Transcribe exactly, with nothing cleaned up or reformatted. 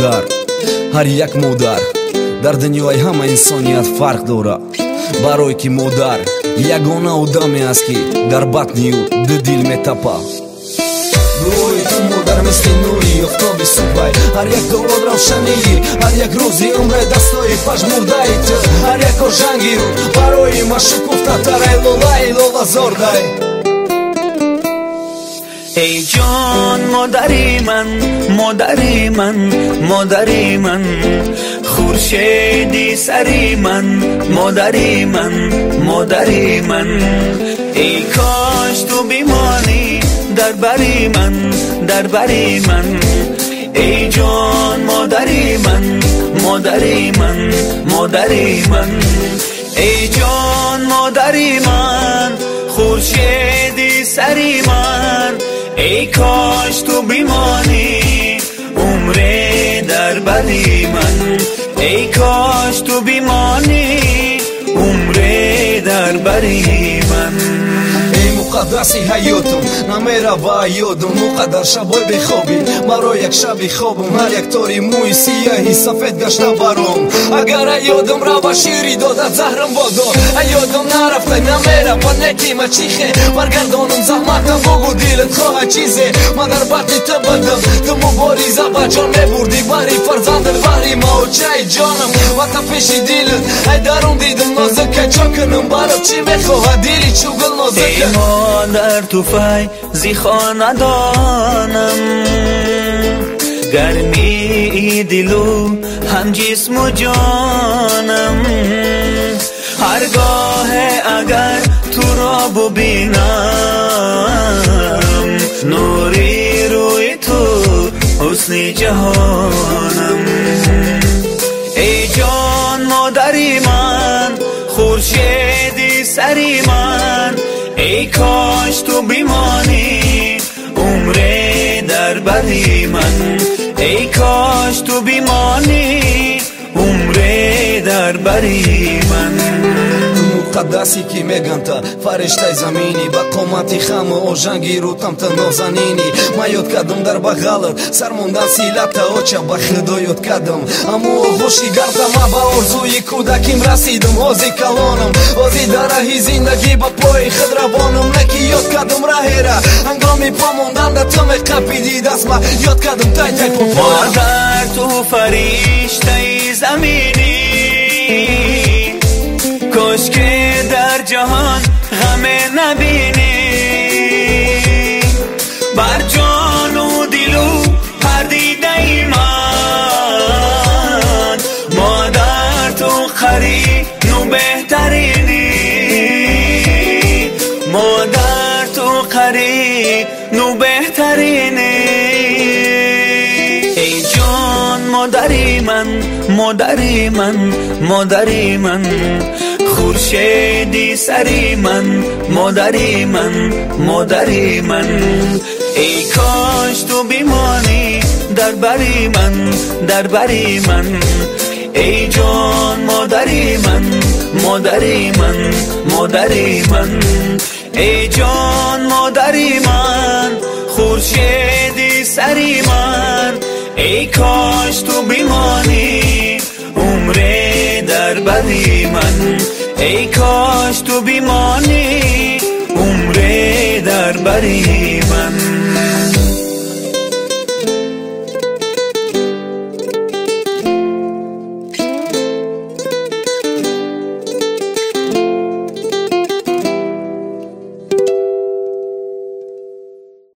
модар, ҳар як модар дар дунёи ҳама инсоният фарқ дорад. Барое ки модар ягона одаме аст ки дар батни ӯ ду дил метапад. Дуои ту модар мисли нури офтоби субҳай, ҳар як дуо равшанӣ, ҳар як рӯзи умре дастои пажмурдаи ту, ҳар як ожанги рӯ барои ма шукуфтатарай лолаи лолазордай. ای جان مادری من، مادری من، مادری من، خورشیدی سری من، مادری من، مادری من. ای کاش تو بیمانی در بری من، در بری من. ای جان مادری من، مادری من، مادری من. ای جان مادری من، خورشیدی سری من. ای کاش تو بیمانی عمر در بری من. ای کاش تو بیمانی عمر در بری من. مقدسی حیاتم نمیره با یادم، مقدر شبای بخوابی مرا یک شبی خوابم، هر یک تاری موی سیاهی سفید گشته برام. اگر یادم را با شیری دادت زهرم بادا، یادم نرفته نمیره با نکی ما چیخه برگردانم زحمتم بگو دیلت خواه چیزه. من در بطن تو بدم تو مبارزه با جان میبردی بری فرزندت بری ما و چای جانم و تا پیش دیلت ای درون دیدم نازکه چا کنم برام چی میخواه دیلی چوگل نازکه. مادر تو فیضی خاندانم، گرمی دلو هم جسم و جانم. هرگاه اگر تو را ببینم نوری روی تو حسن جهانم. ای جان مادری من، خورشیدی سری من. ای کاش تو بیمانی عمر در بری من. ای کاش تو بیمانی عمر در بری من. مقدسی که میگن تا فرشته زمینی با قامتی خم و آژنگی رو تم تا نازنینی. ما یاد کردم در بغلت سرموندن سیلت اوچه با خدا یاد کردم، اما خوشی گردم ما با ارزوی کودکیم رسیدم. حاضی کلانم حاضی در راهی زندگی با پای خود روانم، نکی یاد کردم راهی را هنگامی پا موندن در تم قپیدی دست ما یاد کردم تای تای پا مادر تو فرشته زمینی، کاش که در جهان غم نبینی. بر جان و دل و پردیده ای من، مادر تو قرین و بهترینی. مادر تو قرین و بهترینی. ای جان مادری من، مادری من، مادری من. خورشیدی سری من، مادری من، مادری من. ای کاش تو بیمانی در بری من، در بری من. ای جان مادری من، مادری من، مادری من. ای جان مادری من، خورشیدی سری من. ای کاش تو بیمانی عمر در بری من. ای کاش تو بیمانی عمر در بری من.